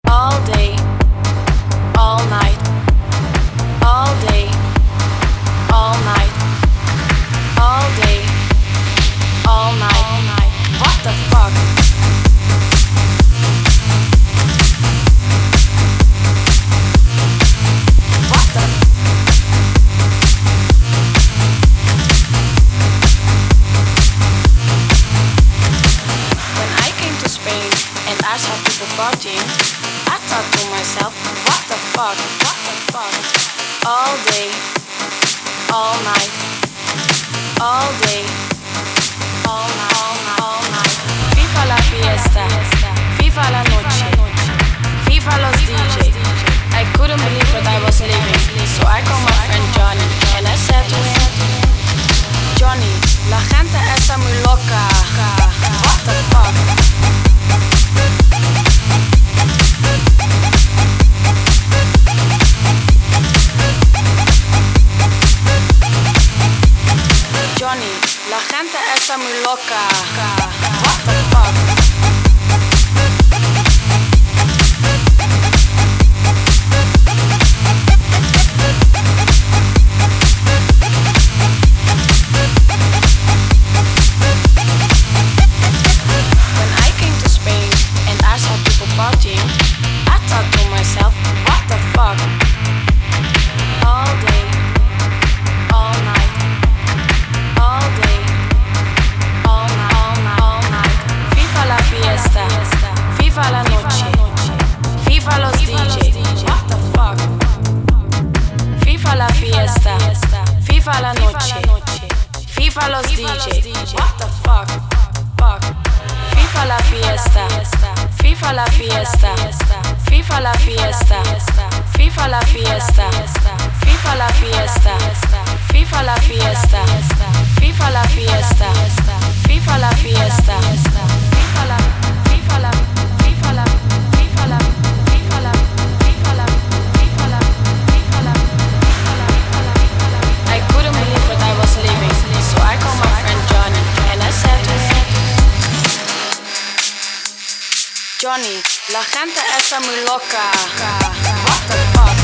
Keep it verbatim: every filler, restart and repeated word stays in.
all day, all night, all day, all night, all day, all night. What the fuck? What the When I came to Spain and I saw people partying, I thought to myself, what the fuck, what the fuck? All day, all night, all day, all night, all night, all night. FIFA la fiesta, FIFA la noche, FIFA los D J. I couldn't believe what I was living, so I called my friend Johnny and I said to him, Johnny, la gente está muy loca. What the fuck? Johnny, la gente está muy loca. What the fuck? When I came to Spain and I saw people partying, I thought to myself, what the fuck? All day, all night, all day, all night, all night, all night. FIFA la fiesta, FIFA la noche, FIFA los D J. What the fuck? FIFA la fiesta, FIFA la noche, FIFA los D J. What the fuck? Fuck. FIFA la fiesta, FIFA la fiesta, FIFA la fiesta, FIFA la fiesta, FIFA la fiesta, FIFA la fiesta, FIFA la fiesta, FIFA la fiesta, FIFA la, FIFA la, FIFA la, FIFA la, FIFA la, FIFA la, FIFA la, FIFA la. I couldn't believe what I was living, so I called my friend Johnny and I said to him, Johnny, la gente está muy loca. What the fuck?